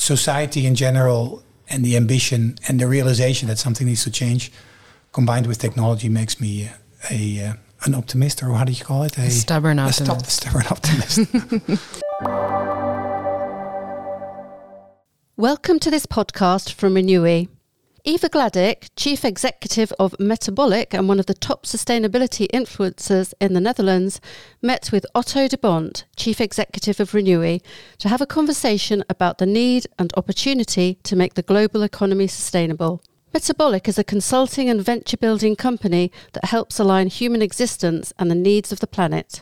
society in general and the ambition and the realization that something needs to change, combined with technology, makes me an optimist, or how do you call it? A stubborn optimist. Stubborn optimist. Welcome to this podcast from Renewi. Eva Gladych, Chief Executive of Metabolic and one of the top sustainability influencers in the Netherlands, met with Otto de Bont, Chief Executive of Renewi, to have a conversation about the need and opportunity to make the global economy sustainable. Metabolic is a consulting and venture-building company that helps align human existence and the needs of the planet.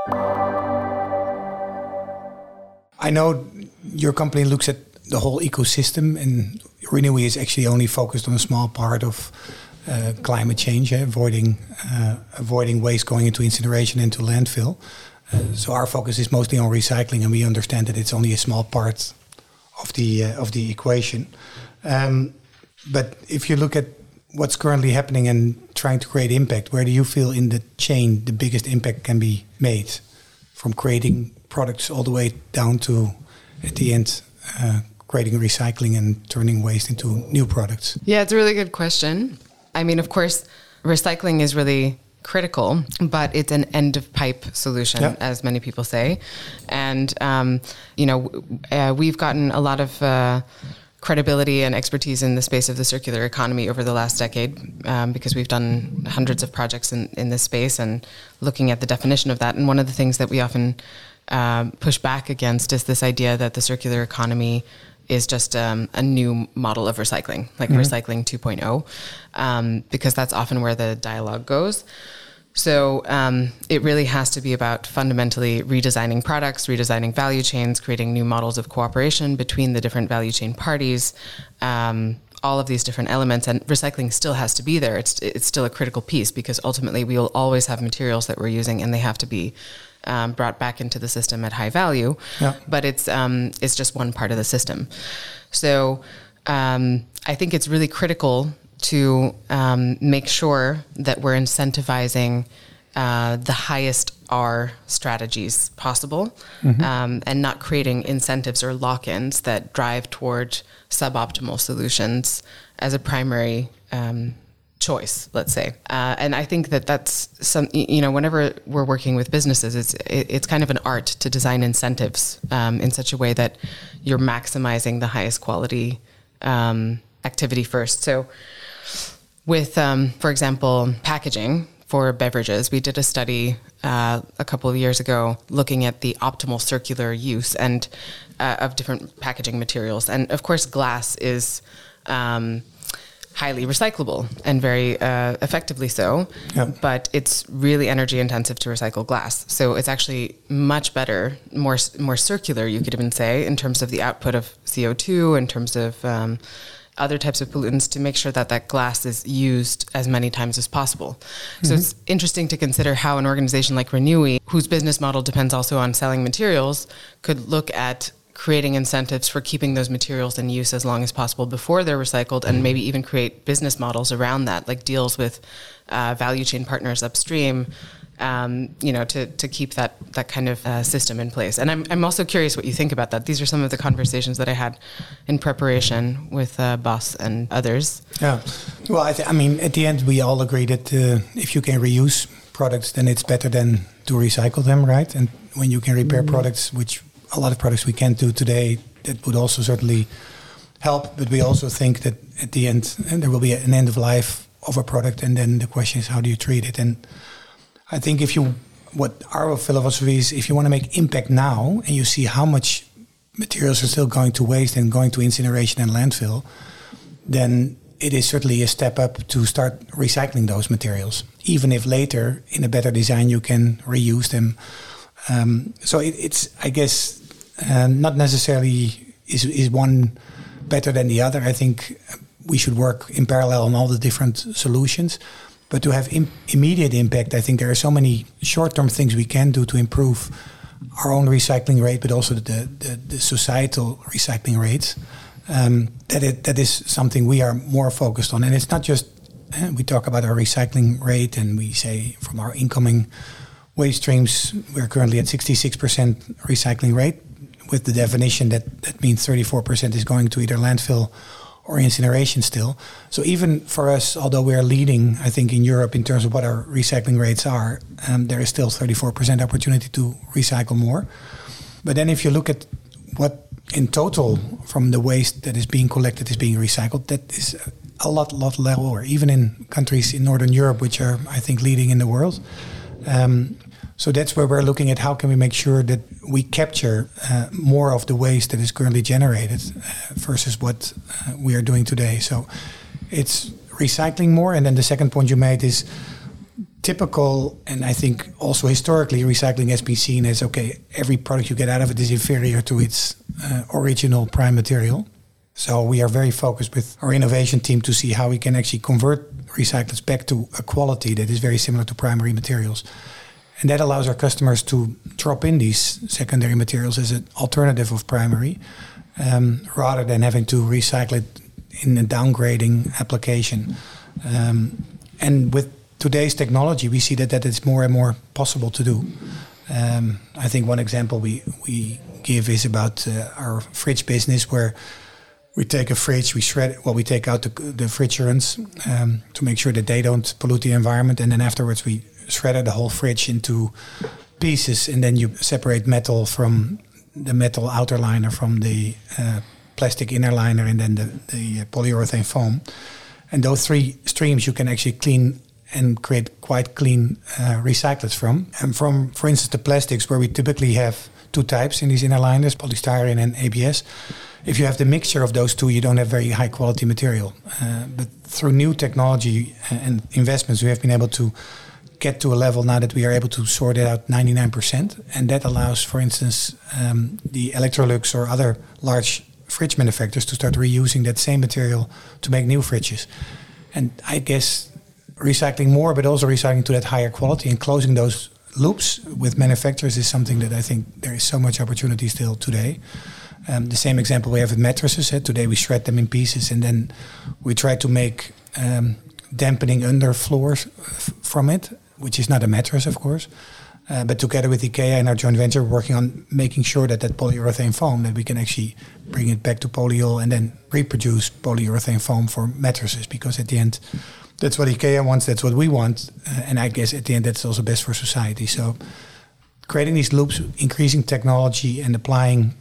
I know your company looks at the whole ecosystem, and Renewi is actually only focused on a small part of climate change, avoiding waste going into incineration into landfill. So our focus is mostly on recycling, and we understand that it's only a small part of the equation. But if you look at what's currently happening and trying to create impact, where do you feel in the chain the biggest impact can be made, from creating products all the way down to, at the end, creating recycling and turning waste into new products? Yeah, it's a really good question. I mean, of course, recycling is really critical, but it's an end-of-pipe solution, as many people say. And, we've gotten a lot of credibility and expertise in the space of the circular economy over the last decade, because we've done hundreds of projects in this space and looking at the definition of that. And one of the things that we often push back against is this idea that the circular economy is just a new model of recycling, like recycling 2.0, because that's often where the dialogue goes. So it really has to be about fundamentally redesigning products, redesigning value chains, creating new models of cooperation between the different value chain parties, all of these different elements. And recycling still has to be there. It's still a critical piece, because ultimately we will always have materials that we're using, and they have to be brought back into the system at high value, but it's just one part of the system. So I think it's really critical to make sure that we're incentivizing the highest R strategies possible, and not creating incentives or lock-ins that drive toward suboptimal solutions as a primary choice, let's say. And I think that's some, whenever we're working with businesses, it's kind of an art to design incentives in such a way that you're maximizing the highest quality activity first. So with, for example, packaging for beverages, we did a study a couple of years ago looking at the optimal circular use and of different packaging materials. And of course, glass is highly recyclable and very effectively so, but it's really energy intensive to recycle glass. So it's actually much better, more circular, you could even say, in terms of the output of CO2, in terms of other types of pollutants, to make sure that glass is used as many times as possible. So it's interesting to consider how an organization like Renewi, whose business model depends also on selling materials, could look at creating incentives for keeping those materials in use as long as possible before they're recycled, and maybe even create business models around that, like deals with value chain partners upstream, to keep that kind of system in place. And I'm also curious what you think about that. These are some of the conversations that I had in preparation with Bas and others. Yeah, well, I mean, at the end, we all agree that if you can reuse products, then it's better than to recycle them, right? And when you can repair products, which a lot of products we can't do today, that would also certainly help. But we also think that at the end, there will be an end of life of a product, and then the question is, how do you treat it? And I think what our philosophy is, if you want to make impact now, and you see how much materials are still going to waste and going to incineration and landfill, then it is certainly a step up to start recycling those materials, even if later in a better design you can reuse them. So it's, I guess, not necessarily is one better than the other. I think we should work in parallel on all the different solutions. But to have immediate impact, I think there are so many short-term things we can do to improve our own recycling rate, but also the societal recycling rates. That is something we are more focused on. And it's not just, we talk about our recycling rate, and we say from our incoming waste streams, we're currently at 66% recycling rate. with the definition that means 34% is going to either landfill or incineration still. So even for us, although we are leading, I think, in Europe in terms of what our recycling rates are, there is still 34% opportunity to recycle more. But then if you look at what in total from the waste that is being collected is being recycled, that is a lot lower, even in countries in Northern Europe, which are, I think, leading in the world. So that's where we're looking at how can we make sure that we capture more of the waste that is currently generated versus what we are doing today. So it's recycling more. And then the second point you made is typical, and I think also historically, recycling has been seen as, okay, every product you get out of it is inferior to its original prime material. So we are very focused with our innovation team to see how we can actually convert recyclates back to a quality that is very similar to primary materials. And that allows our customers to drop in these secondary materials as an alternative of primary, rather than having to recycle it in a downgrading application. And with today's technology, we see that is more and more possible to do. I think one example we give is about our fridge business, where we take a fridge, we shred it, we take out the refrigerants to make sure that they don't pollute the environment, and then afterwards we shred the whole fridge into pieces, and then you separate metal from the metal outer liner from the plastic inner liner, and then the polyurethane foam. And those three streams you can actually clean and create quite clean recyclates from. And from, for instance, the plastics, where we typically have two types in these inner liners, polystyrene and ABS. If you have the mixture of those two, you don't have very high quality material. But through new technology and investments, we have been able to get to a level now that we are able to sort it out 99%. And that allows, for instance, the Electrolux or other large fridge manufacturers to start reusing that same material to make new fridges. And I guess recycling more, but also recycling to that higher quality and closing those loops with manufacturers is something that I think there is so much opportunity still today. The same example we have with mattresses. Today we shred them in pieces, and then we try to make dampening underfloors from it, which is not a mattress, of course. But together with IKEA and our joint venture, we're working on making sure that polyurethane foam, that we can actually bring it back to polyol and then reproduce polyurethane foam for mattresses, because at the end, that's what IKEA wants, that's what we want. And I guess at the end, that's also best for society. So creating these loops, increasing technology and applying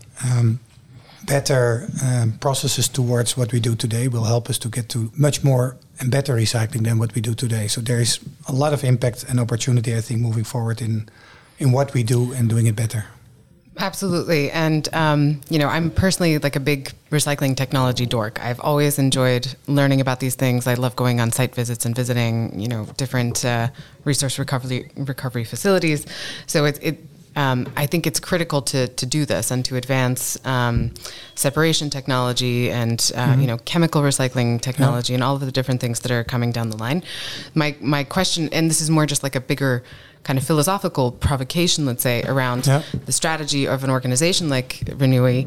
better processes towards what we do today will help us to get to much more and better recycling than what we do today. So there is a lot of impact and opportunity, I think, moving forward in what we do and doing it better. Absolutely. And, I'm personally like a big recycling technology dork. I've always enjoyed learning about these things. I love going on site visits and visiting, different resource recovery facilities. So I think it's critical to do this and to advance separation technology and chemical recycling technology and all of the different things that are coming down the line. My question, and this is more just like a bigger kind of philosophical provocation, let's say, around the strategy of an organization like Renewi.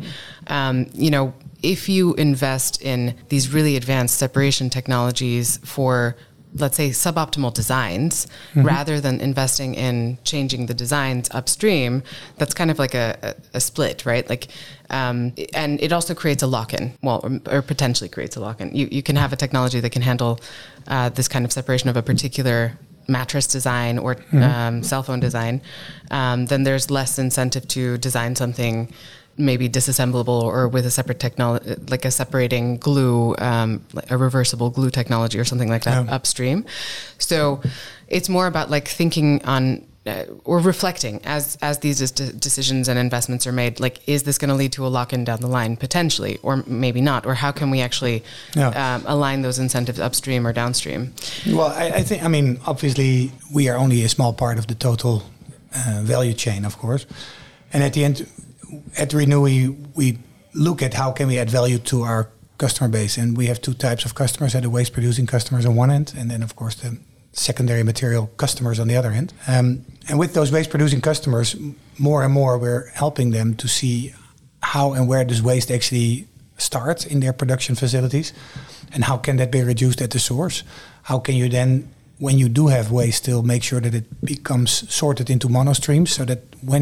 If you invest in these really advanced separation technologies for, let's say, suboptimal designs, rather than investing in changing the designs upstream, that's kind of like a split, right? And it also creates a lock-in, or potentially creates a lock-in. You can have a technology that can handle this kind of separation of a particular mattress design or cell phone design. Then there's less incentive to design something maybe disassemblable or with a separate technology, like a separating glue, a reversible glue technology or something like that upstream. So it's more about like thinking on or reflecting as these decisions and investments are made, like, is this going to lead to a lock-in down the line potentially, or maybe not, or how can we actually align those incentives upstream or downstream? Well, I think, obviously we are only a small part of the total value chain, of course. And at the end, at Renewi, we look at how can we add value to our customer base. And we have two types of customers, the waste-producing customers on one end, and then, of course, the secondary material customers on the other end. And with those waste-producing customers, more and more we're helping them to see how and where does waste actually start in their production facilities, and how can that be reduced at the source. How can you then, when you do have waste, still make sure that it becomes sorted into monostreams, so that when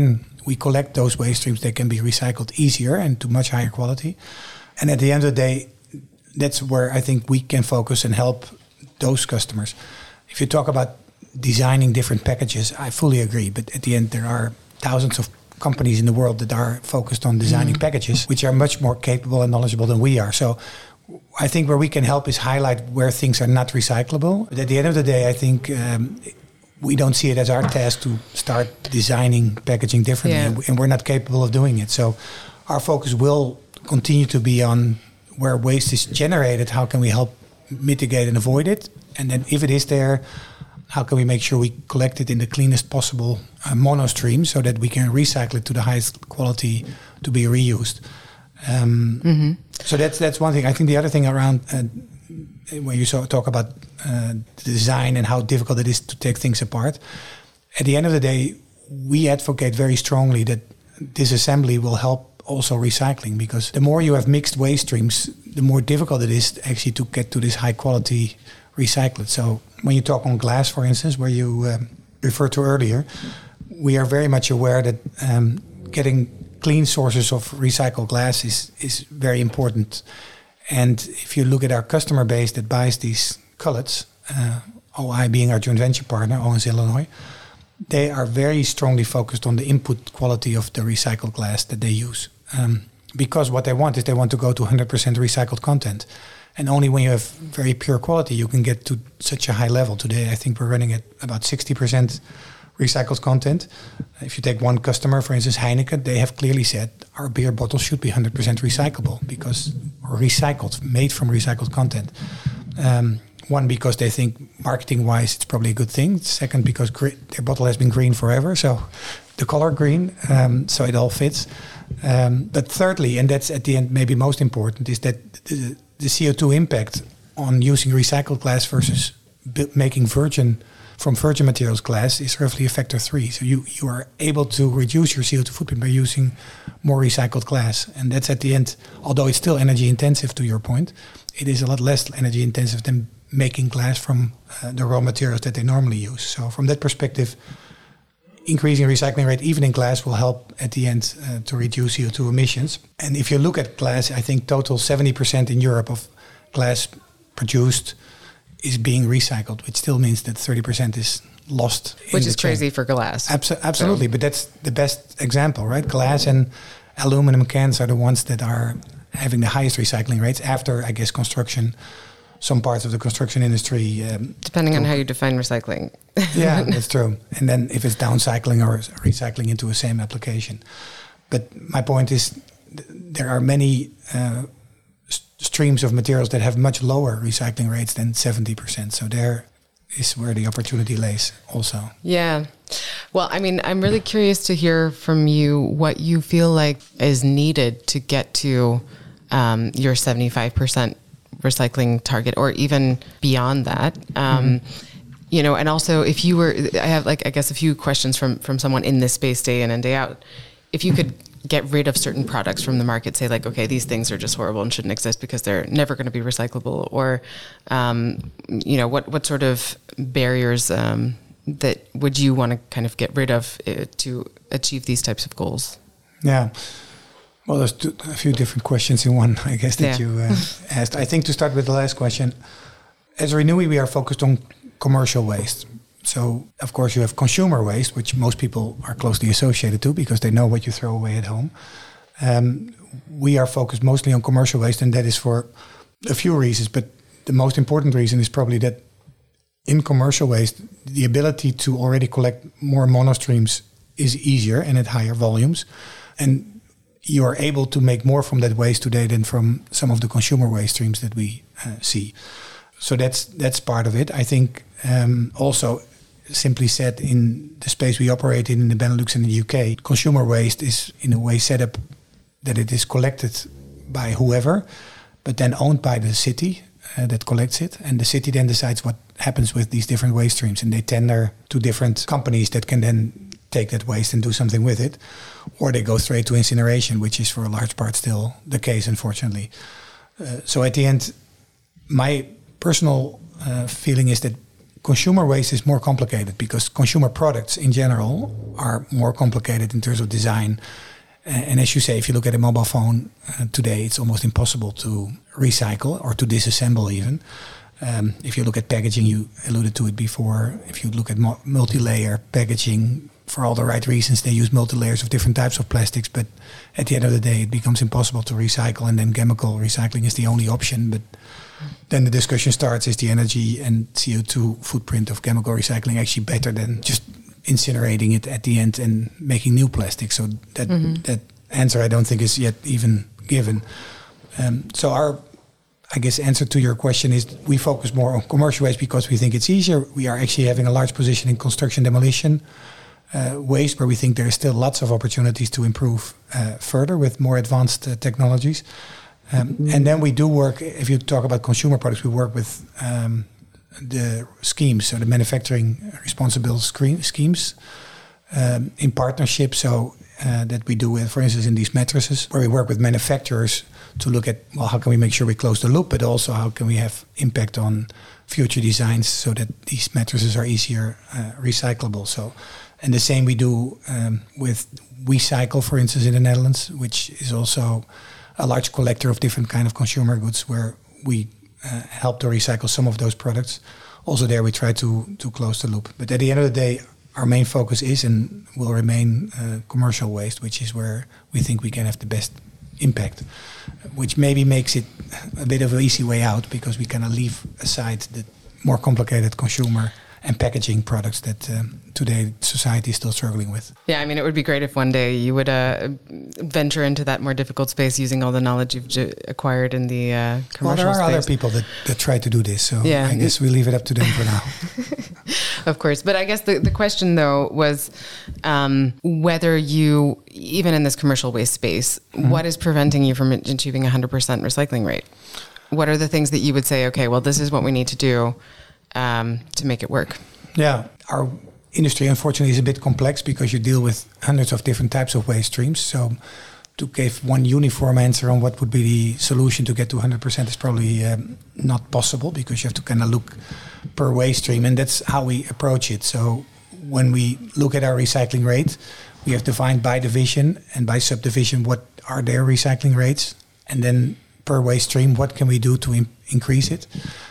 we collect those waste streams, they can be recycled easier and to much higher quality. And at the end of the day, that's where I think we can focus and help those customers. If you talk about designing different packages, I fully agree. But at the end, there are thousands of companies in the world that are focused on designing packages, which are much more capable and knowledgeable than we are. So I think where we can help is highlight where things are not recyclable. But at the end of the day, I think we don't see it as our task to start designing packaging differently, and we're not capable of doing it. So our focus will continue to be on where waste is generated, how can we help mitigate and avoid it? And then if it is there, how can we make sure we collect it in the cleanest possible monostream so that we can recycle it to the highest quality to be reused? So that's one thing. I think the other thing around when you talk about the design and how difficult it is to take things apart, at the end of the day, we advocate very strongly that disassembly will help also recycling, because the more you have mixed waste streams, the more difficult it is actually to get to this high quality recycled. So when you talk on glass, for instance, where you referred to earlier, we are very much aware that getting clean sources of recycled glass is very important. And if you look at our customer base that buys these cullets, OI being our joint venture partner, Owens Illinois, they are very strongly focused on the input quality of the recycled glass that they use. Because what they want is they want to go to 100% recycled content. And only when you have very pure quality, you can get to such a high level. Today, I think we're running at about 60% recycled content. If you take one customer, for instance, Heineken, they have clearly said our beer bottles should be 100% recyclable made from recycled content. One, because they think marketing-wise it's probably a good thing. Second, because their bottle has been green forever, so the color green, so it all fits. But thirdly, and that's at the end maybe most important, is that the CO2 impact on using recycled glass versus making virgin materials glass is roughly a factor 3. So you are able to reduce your CO2 footprint by using more recycled glass. And that's at the end, although it's still energy intensive to your point, it is a lot less energy intensive than making glass from the raw materials that they normally use. So from that perspective, increasing recycling rate even in glass will help at the end to reduce CO2 emissions. And if you look at glass, I think total 70% in Europe of glass produced is being recycled, which still means that 30% is lost. Which is crazy for glass. Absolutely, but that's the best example, right? Glass and aluminum cans are the ones that are having the highest recycling rates after, I guess, construction. Some parts of the construction industry... Depending on how you define recycling. Yeah, that's true. And then if it's downcycling or recycling into a same application. But my point is there are many streams of materials that have much lower recycling rates than 70%. So there is where the opportunity lays also. Yeah. Well, I mean, I'm really curious to hear from you what you feel like is needed to get to your 75% recycling target, or even beyond that. You know, and also if you were, I have I guess a few questions from someone in this space day in and day out. If you could get rid of certain products from the market, say okay, these things are just horrible and shouldn't exist because they're never going to be recyclable, or, you know, what sort of barriers that would you want to kind of get rid of to achieve these types of goals? Yeah. Well, there's a few different questions in one, I guess, that you asked. I think to start with the last question, as Renewi, we are focused on commercial waste. So, of course, you have consumer waste, which most people are closely associated to because they know what you throw away at home. We are focused mostly on commercial waste, and that is for a few reasons. But the most important reason is probably that in commercial waste, the ability to already collect more monostreams is easier and at higher volumes. And you are able to make more from that waste today than from some of the consumer waste streams that we see. So that's part of it. I think also, simply said, in the space we operate in the Benelux and the UK, consumer waste is in a way set up that it is collected by whoever, but then owned by the city that collects it. And the city then decides what happens with these different waste streams. And they tender to different companies that can then take that waste and do something with it. Or they go straight to incineration, which is for a large part still the case, unfortunately. So at the end, my personal feeling is that consumer waste is more complicated because consumer products in general are more complicated in terms of design. And as you say, if you look at a mobile phone today, it's almost impossible to recycle or to disassemble even. If you look at packaging, you alluded to it before. If you look at multi-layer packaging, for all the right reasons, they use multi-layers of different types of plastics. But at the end of the day, it becomes impossible to recycle. And then chemical recycling is the only option. But then the discussion starts, is the energy and CO2 footprint of chemical recycling actually better than just incinerating it at the end and making new plastic? So that answer I don't think is yet even given. So our, I guess, answer to your question is we focus more on commercial waste because we think it's easier. We are actually having a large position in construction demolition waste, where we think there is still lots of opportunities to improve further with more advanced technologies. And then we do work, if you talk about consumer products, we work with the schemes, so the manufacturing responsible schemes in partnership. So that we do with, for instance, in these mattresses, where we work with manufacturers to look at, well, how can we make sure we close the loop, but also how can we have impact on future designs so that these mattresses are easier recyclable. So, and the same we do with WeCycle, for instance, in the Netherlands, which is also a large collector of different kind of consumer goods, where we help to recycle some of those products. Also there we try to close the loop. But at the end of the day, our main focus is and will remain commercial waste, which is where we think we can have the best impact, which maybe makes it a bit of an easy way out because we kind of leave aside the more complicated consumer and packaging products that today society is still struggling with. Yeah, I mean, it would be great if one day you would venture into that more difficult space using all the knowledge you've acquired in the commercial Well, there are space. other people that try to do this, so yeah. I guess we leave it up to them for now. Of course. But I guess the question, though, was whether you, even in this commercial waste space, what is preventing you from achieving 100% recycling rate? What are the things that you would say, okay, well, this is what we need to do to make it work? Yeah, our industry, unfortunately, is a bit complex because you deal with hundreds of different types of waste streams. So to give one uniform answer on what would be the solution to get to 100% is probably not possible, because you have to kind of look per waste stream, and that's how we approach it. So when we look at our recycling rate, we have defined by division and by subdivision what are their recycling rates, and then per waste stream, what can we do to increase it?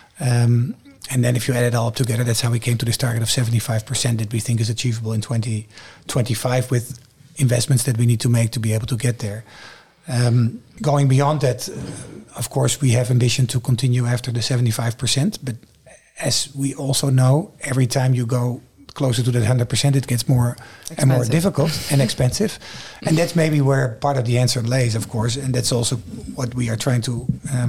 And then if you add it all up together, that's how we came to this target of 75% that we think is achievable in 2025 with investments that we need to make to be able to get there. Going beyond that, of course, we have ambition to continue after the 75%. But as we also know, every time you go closer to that 100%, it gets more and more difficult and expensive. And that's maybe where part of the answer lays, of course. And that's also what we are trying to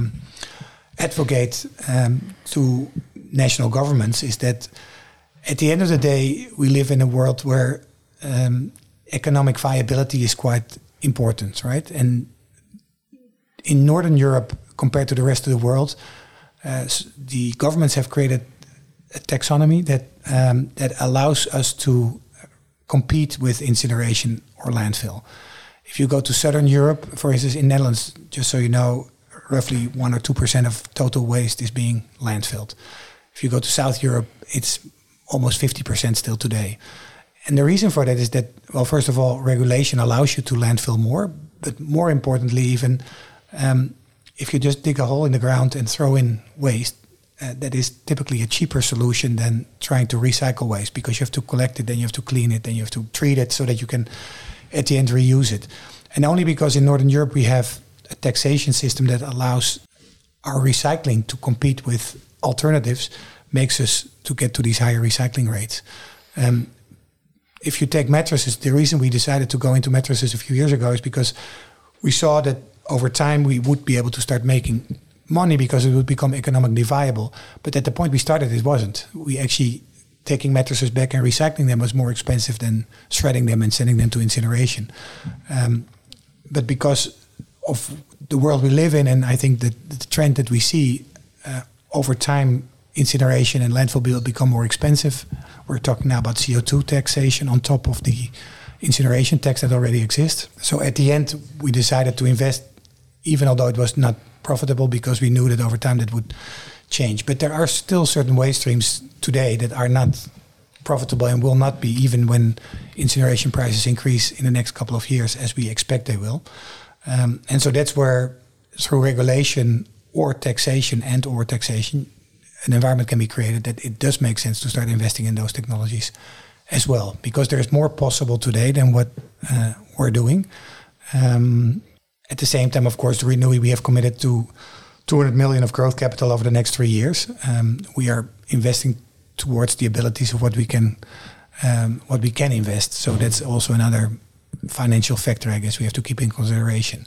advocate to national governments, is that at the end of the day, we live in a world where economic viability is quite important, right? And in Northern Europe, compared to the rest of the world, the governments have created a taxonomy that allows us to compete with incineration or landfill. If you go to Southern Europe, for instance, in Netherlands, just so you know, roughly 1 or 2% of total waste is being landfilled. If you go to South Europe, it's almost 50% still today. And the reason for that is that, well, first of all, regulation allows you to landfill more, but more importantly even, if you just dig a hole in the ground and throw in waste, that is typically a cheaper solution than trying to recycle waste, because you have to collect it, then you have to clean it, then you have to treat it so that you can, at the end, reuse it. And only because in Northern Europe we have a taxation system that allows our recycling to compete with alternatives makes us to get to these higher recycling rates. If you take mattresses, the reason we decided to go into mattresses a few years ago is because we saw that over time we would be able to start making money because it would become economically viable. But at the point we started, it wasn't. We actually, taking mattresses back and recycling them was more expensive than shredding them and sending them to incineration. But because of the world we live in, and I think that the trend that we see over time, incineration and landfill will become more expensive. We're talking now about CO2 taxation on top of the incineration tax that already exists. So at the end, we decided to invest, even although it was not profitable, because we knew that over time that would change. But there are still certain waste streams today that are not profitable and will not be, even when incineration prices increase in the next couple of years, as we expect they will. And so that's where, through regulation or taxation, an environment can be created that it does make sense to start investing in those technologies as well, because there is more possible today than what we're doing. At the same time, of course, the Renewi, we have committed to 200 million of growth capital over the next 3 years. We are investing towards the abilities of what we can invest. So that's also another financial factor, I guess, we have to keep in consideration.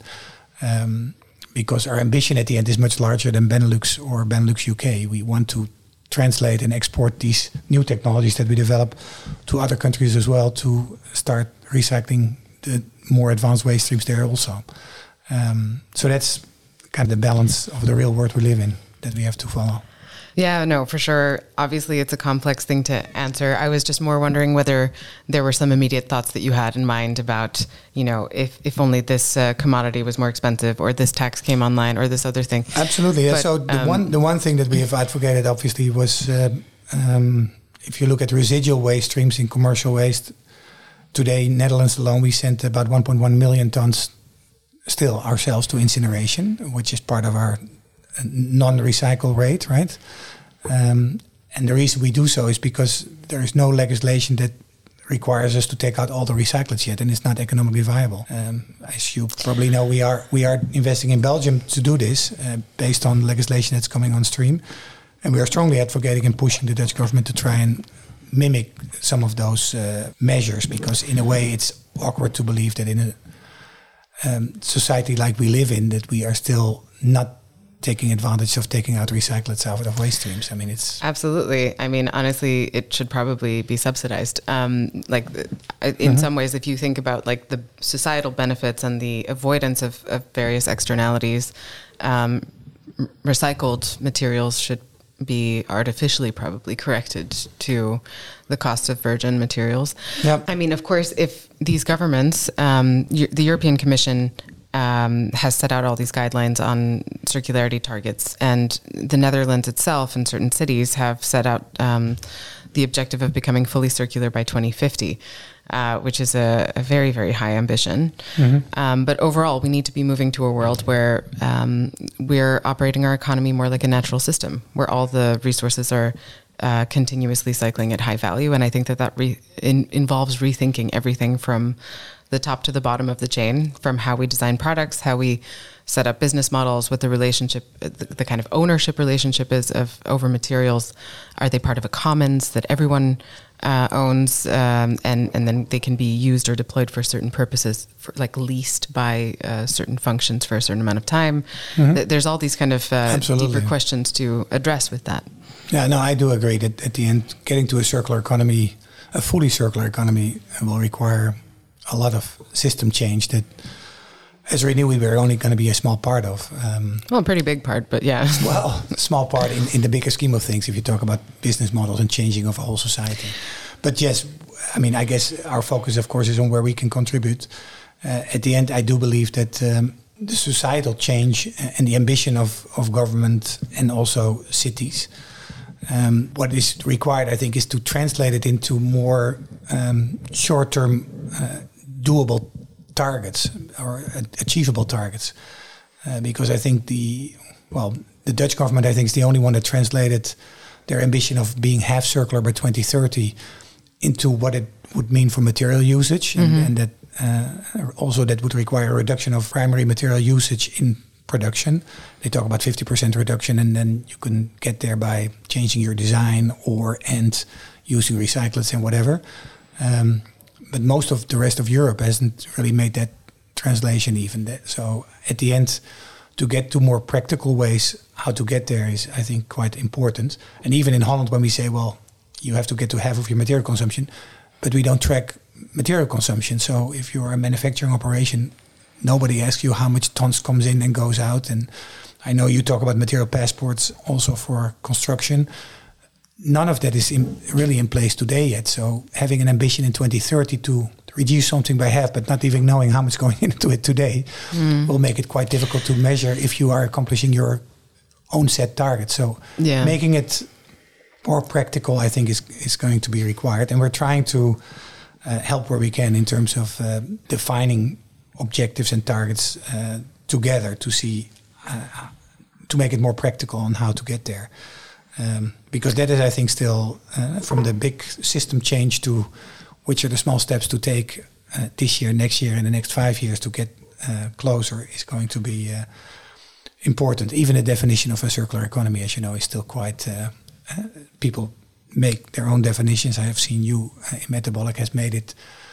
Because our ambition at the end is much larger than Benelux or Benelux UK. We want to translate and export these new technologies that we develop to other countries as well, to start recycling the more advanced waste streams there also. So that's kind of the balance of the real world we live in that we have to follow. Yeah, no, for sure. Obviously, it's a complex thing to answer. I was just more wondering whether there were some immediate thoughts that you had in mind about, if only this commodity was more expensive, or this tax came online, or this other thing. Absolutely. Yeah. But, so the one thing that we have advocated, obviously, was if you look at residual waste streams in commercial waste, today, Netherlands alone, we sent about 1.1 million tons still ourselves to incineration, which is part of our non-recycle rate, right? And the reason we do so is because there is no legislation that requires us to take out all the recyclates yet, and it's not economically viable. As you probably know, we are investing in Belgium to do this based on legislation that's coming on stream, and we are strongly advocating and pushing the Dutch government to try and mimic some of those measures, because in a way it's awkward to believe that in a society like we live in, that we are still not taking advantage of taking out recyclates out of waste streams. I mean, it's... Absolutely. I mean, honestly, it should probably be subsidized. In some ways, if you think about like the societal benefits and the avoidance of various externalities, recycled materials should be artificially probably corrected to the cost of virgin materials. Yep. I mean, of course, if these governments, the European Commission has set out all these guidelines on circularity targets, and the Netherlands itself and certain cities have set out the objective of becoming fully circular by 2050, which is a very, very high ambition. But overall, we need to be moving to a world where we're operating our economy more like a natural system, where all the resources are continuously cycling at high value. And I think that involves rethinking everything from the top to the bottom of the chain, from how we design products, how we set up business models, what the relationship, the kind of ownership relationship is over materials. Are they part of a commons that everyone owns, and then they can be used or deployed for certain purposes, like leased by certain functions for a certain amount of time? There's all these kind of deeper questions to address with that. Yeah, no, I do agree that at the end, getting to a circular economy, a fully circular economy, will require a lot of system change that, as Renewi, we're only going to be a small part of. Well, a pretty big part, but yeah. Well, a small part in the bigger scheme of things, if you talk about business models and changing of a whole society. But yes, I mean, I guess our focus, of course, is on where we can contribute. At the end, I do believe that the societal change and the ambition of government and also cities, what is required, I think, is to translate it into more short-term doable targets or achievable targets, because I think the Dutch government, I think, is the only one that translated their ambition of being half circular by 2030 into what it would mean for material usage, and that also that would require a reduction of primary material usage in production. They talk about 50% reduction, and then you can get there by changing your design and using recyclates and whatever. But most of the rest of Europe hasn't really made that translation even. So at the end, to get to more practical ways how to get there is, I think, quite important. And even in Holland, when we say, well, you have to get to half of your material consumption, but we don't track material consumption. So if you're a manufacturing operation, nobody asks you how much tons comes in and goes out. And I know you talk about material passports also for construction. None of that is really in place today yet. So having an ambition in 2030 to reduce something by half, but not even knowing how much going into it today, will make it quite difficult to measure if you are accomplishing your own set targets. So making it more practical, I think, is going to be required. And we're trying to help where we can in terms of defining objectives and targets together to see, to make it more practical on how to get there. Because that is, I think, still from the big system change to which are the small steps to take this year, next year, and the next 5 years to get closer is going to be important. Even the definition of a circular economy, as you know, is still quite... people make their own definitions. I have seen you in Metabolic has made it...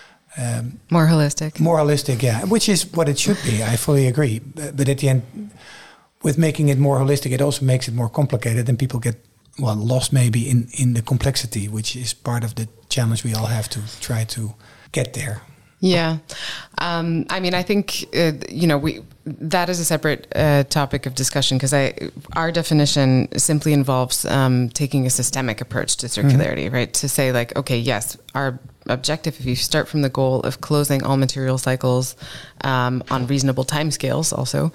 more holistic. More holistic, yeah, which is what it should be. I fully agree. But at the end, with making it more holistic, it also makes it more complicated and people get lost maybe in the complexity, which is part of the challenge we all have to try to get there. Yeah. I mean, I think, that is a separate topic of discussion because our definition simply involves taking a systemic approach to circularity, right? To say like, okay, yes, our objective, if you start from the goal of closing all material cycles on reasonable timescales also,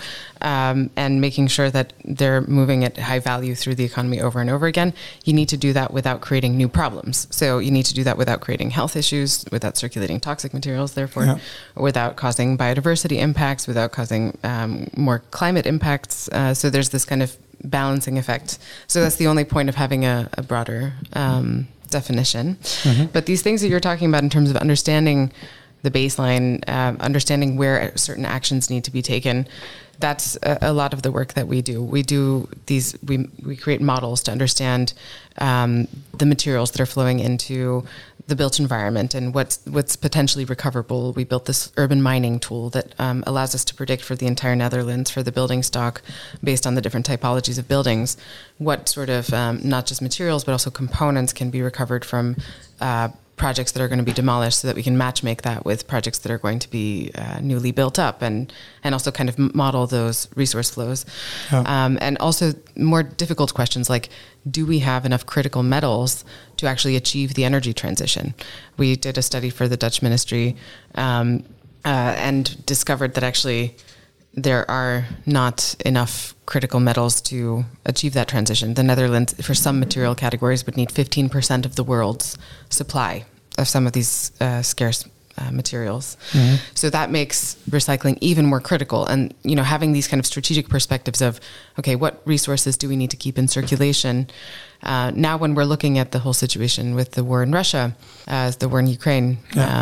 and making sure that they're moving at high value through the economy over and over again, you need to do that without creating new problems. So you need to do that without creating health issues, without circulating toxic materials, therefore, without causing biodiversity impacts, without causing more climate impacts. So there's this kind of balancing effect. So that's the only point of having a broader definition. But these things that you're talking about in terms of understanding the baseline, understanding where certain actions need to be taken, that's a lot of the work that we do. We do these, we create models to understand the materials that are flowing into the built environment and what's potentially recoverable. We built this urban mining tool that allows us to predict for the entire Netherlands, for the building stock, based on the different typologies of buildings, what sort of not just materials but also components can be recovered from projects that are going to be demolished, so that we can matchmake that with projects that are going to be newly built up, and also kind of model those resource flows. And also more difficult questions like, do we have enough critical metals to actually achieve the energy transition? We did a study for the Dutch ministry and discovered that actually there are not enough critical metals to achieve that transition. The Netherlands, for some material categories, would need 15% of the world's supply of some of these scarce materials. So that makes recycling even more critical. And, having these kind of strategic perspectives of, okay, what resources do we need to keep in circulation? Now when we're looking at the whole situation with the war in Russia, the war in Ukraine,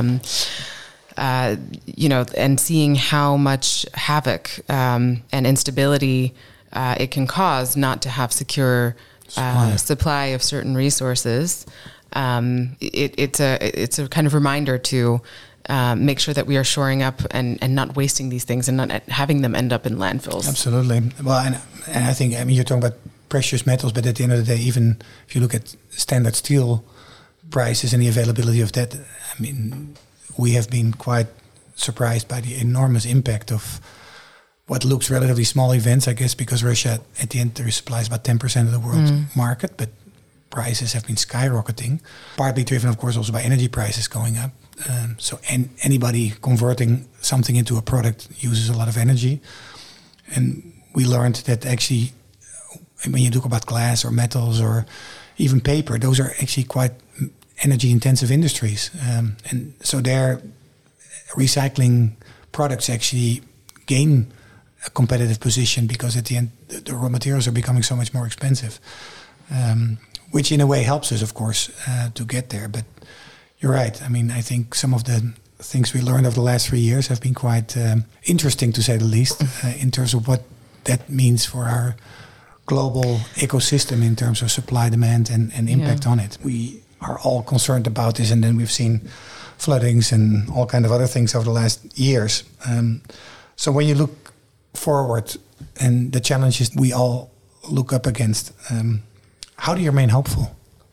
and seeing how much havoc and instability it can cause not to have secure supply of certain resources. It's a kind of reminder to make sure that we are shoring up and not wasting these things and not having them end up in landfills. Absolutely. Well, and I think, you're talking about precious metals, but at the end of the day, even if you look at standard steel prices and the availability of that, we have been quite surprised by the enormous impact of what looks relatively small events, I guess, because Russia, at the end, there supplies about 10% of the world market, but prices have been skyrocketing, partly driven, of course, also by energy prices going up. So anybody converting something into a product uses a lot of energy. And we learned that actually, when you talk about glass or metals or even paper, those are actually quite energy-intensive industries. And so their recycling products actually gain a competitive position because at the end, the raw materials are becoming so much more expensive, which in a way helps us, of course, to get there. But you're right. I think some of the things we learned over the last 3 years have been quite interesting, to say the least, in terms of what that means for our global ecosystem in terms of supply, demand, and impact on it. We are all concerned about this, and then we've seen floodings and all kind of other things over the last years. So when you look forward and the challenges we all look up against, how do you remain hopeful?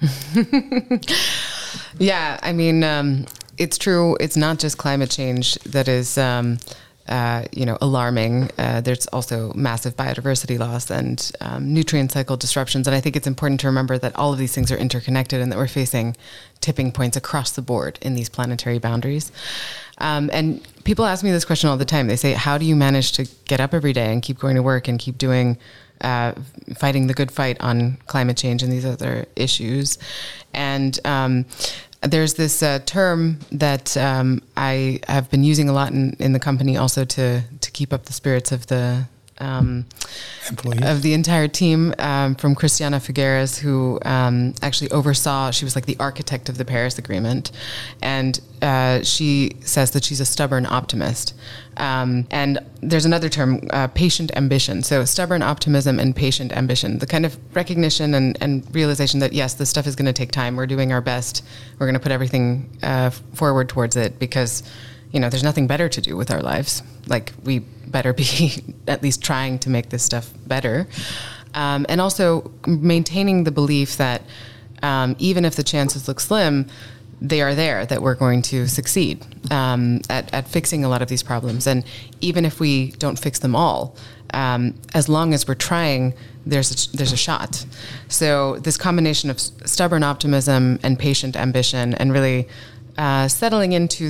Yeah, it's true. It's not just climate change that is, alarming. There's also massive biodiversity loss and nutrient cycle disruptions. And I think it's important to remember that all of these things are interconnected and that we're facing tipping points across the board in these planetary boundaries. And people ask me this question all the time. They say, how do you manage to get up every day and keep going to work and keep doing fighting the good fight on climate change and these other issues. And there's this term that I have been using a lot in the company also to keep up the spirits of the of the entire team, from Christiana Figueres, who actually oversaw, she was like the architect of the Paris Agreement. And she says that she's a stubborn optimist. And there's another term, patient ambition. So stubborn optimism and patient ambition, the kind of recognition and realization that, yes, this stuff is going to take time. We're doing our best. We're going to put everything forward towards it because, there's nothing better to do with our lives. Like, we better be at least trying to make this stuff better. And also maintaining the belief that even if the chances look slim, they are there, that we're going to succeed at fixing a lot of these problems. And even if we don't fix them all, as long as we're trying, there's a shot. So this combination of stubborn optimism and patient ambition, and really settling in for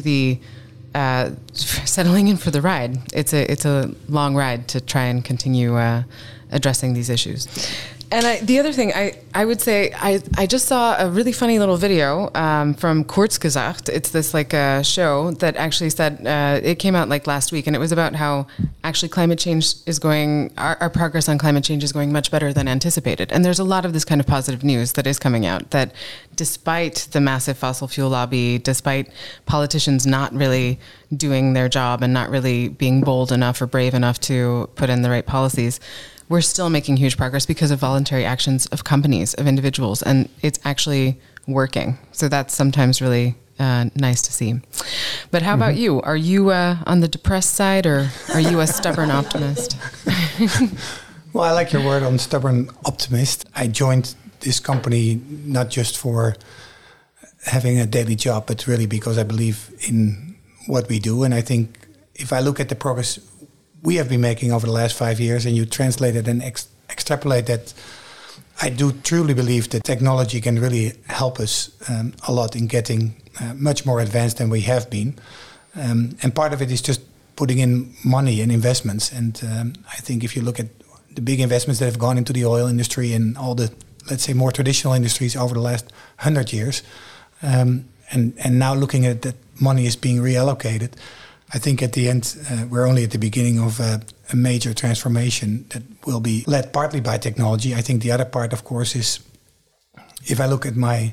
the ride. It's a long ride to try and continue addressing these issues. And the other thing, I would say, I just saw a really funny little video from Kurzgesagt. It's this show that actually said, it came out last week, and it was about how actually climate change is going, our progress on climate change is going much better than anticipated. And there's a lot of this kind of positive news that is coming out, that despite the massive fossil fuel lobby, despite politicians not really doing their job and not really being bold enough or brave enough to put in the right policies, we're still making huge progress because of voluntary actions of companies, of individuals, and it's actually working. So that's sometimes really nice to see. But how about you? Are you on the depressed side, or are you a stubborn optimist? Well, I like your word on stubborn optimist. I joined this company not just for having a daily job, but really because I believe in what we do. And I think if I look at the progress we have been making over the last 5 years, and you translate it and extrapolate that, I do truly believe that technology can really help us a lot in getting much more advanced than we have been. And part of it is just putting in money and investments. And I think if you look at the big investments that have gone into the oil industry and all the, let's say, more traditional industries over the last 100 years, and now looking at that money is being reallocated, I think at the end, we're only at the beginning of a major transformation that will be led partly by technology. I think the other part, of course, is if I look at my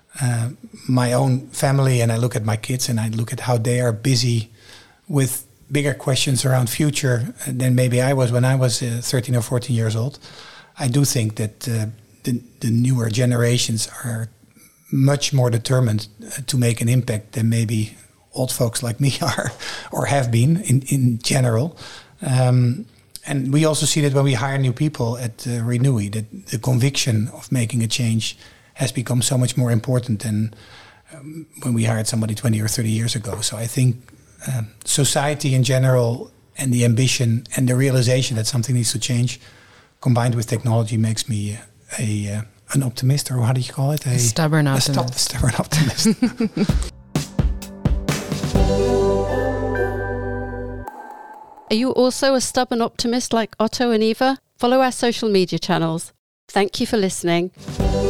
own family and I look at my kids and I look at how they are busy with bigger questions around future than maybe I was when I was 13 or 14 years old, I do think that the newer generations are much more determined to make an impact than maybe old folks like me are or have been in general. And we also see that when we hire new people at Renewi, that the conviction of making a change has become so much more important than when we hired somebody 20 or 30 years ago. So I think society in general and the ambition and the realization that something needs to change combined with technology makes me an optimist, or how do you call it? A stubborn optimist. A stubborn optimist. Are you also a stubborn optimist like Otto and Eva? Follow our social media channels. Thank you for listening.